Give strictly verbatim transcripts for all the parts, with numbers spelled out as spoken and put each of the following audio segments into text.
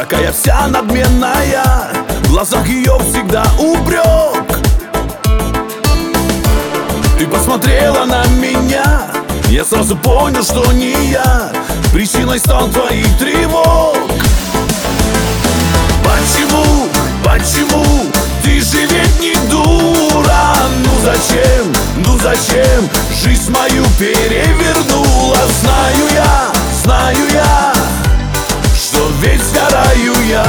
такая вся надменная, в глазах ее всегда упрек. Ты посмотрела на меня, я сразу понял, что не я причиной стал твоих тревог. Почему, почему ты же ведь не дура? Ну зачем, ну зачем жизнь мою перевернула? Знаю я, знаю я, что ведь сгораю я.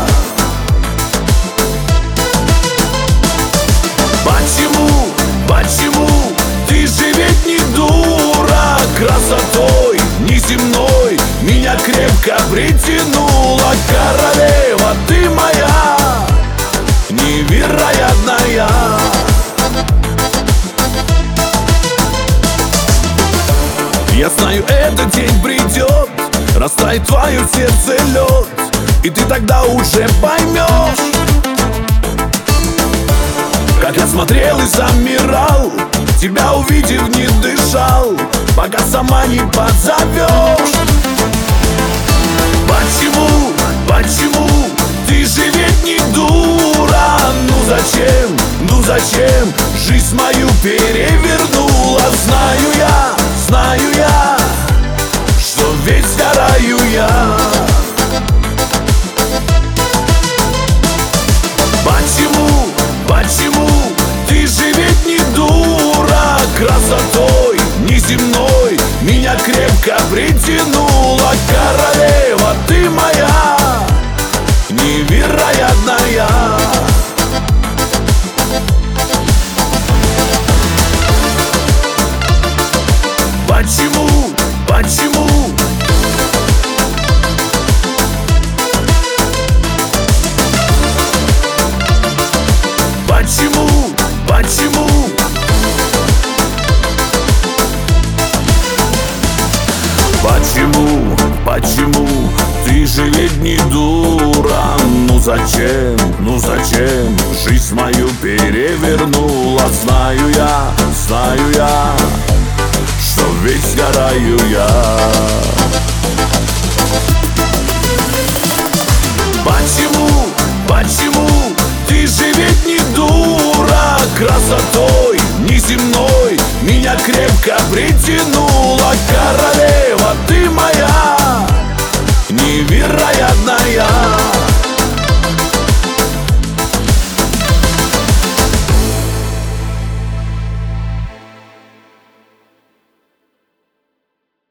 Почему, почему ты же ведь не дура? Красотой неземной меня крепко притянула. Королева, ты моя, невероятная. Я знаю, этот день придет, растает твое сердце лед, и ты тогда уже поймешь, как я смотрел и замирал, тебя увидев не дышал, пока сама не позовешь. Почему, почему ты же ведь не дура? Ну зачем, ну зачем жизнь мою перевернула? Знаю я, знаю я, что ведь сгораю я. Почему, почему ты же ведь не дура? Красотой неземной меня крепко притянула. Королева, ты моя, невероятная. Почему, почему Почему, почему Почему, почему ты же ведь не дура? Ну зачем, ну зачем жизнь мою перевернула? Знаю я, знаю я, что ведь сгораю я. Почему, почему ты же ведь не дура? Красотой неземной меня крепко притянула. Королева,